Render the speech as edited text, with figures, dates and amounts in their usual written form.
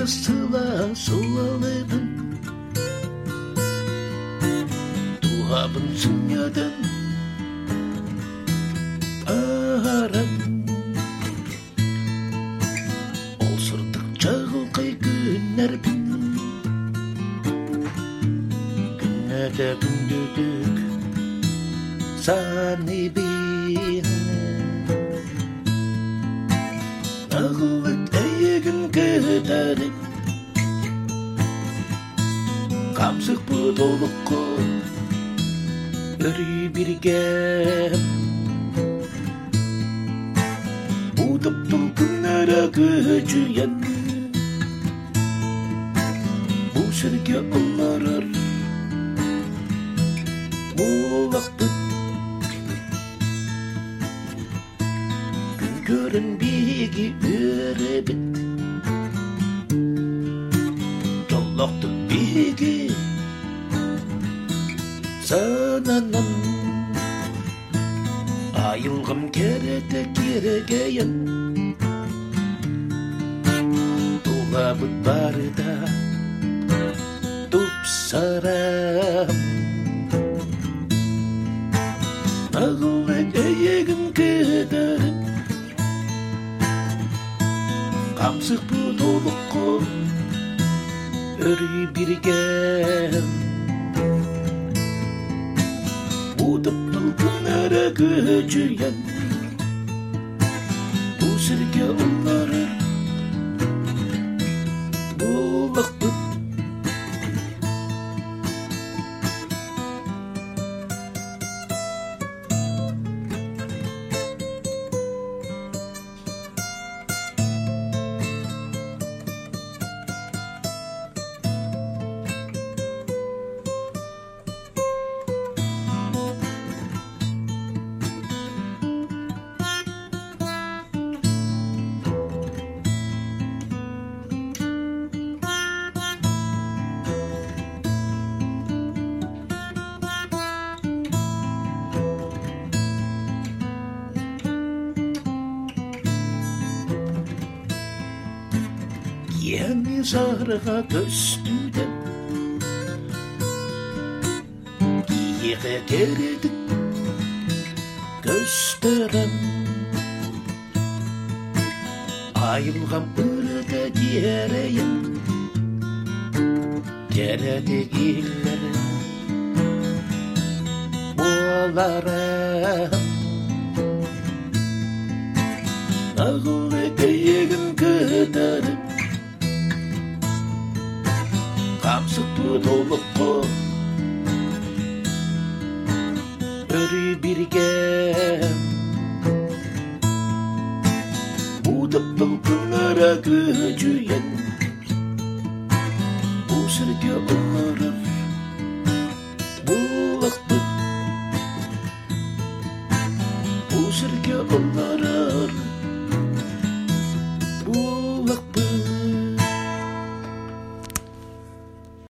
сылалыбын туғабын сүньядын арам ол сырдық чағылқай күнәрбін күнәді күндүдік саны бин ағылыт әйегін көтәріп қамсық бұдолыққы өрі біргем бұдыптың күнәрі көчүйен бұл сірге ұларыр бұлақты күн көрінбеге өребіт жолақты беге сананын айылғым кереті керегейін туғабыт барыда тұпсарам ағылы әйегін көтәріп қамсық бұдолыққы өрі біргем бұдыптың күнәрі көчүйен бұл сірге ұларыр бұлақпыт Yeni zarığa göstüden Giyeğe geredik gösterem Ayılğam ırıda diyereyin Derede illerim Boğalarım Ağılı eyeğim kötәріп қамсық бұдолыққы өрі біргем бұдыптың күнәрі көчүйен бұл сірге ұларыр бұлақпыт бұл сірге ұларыр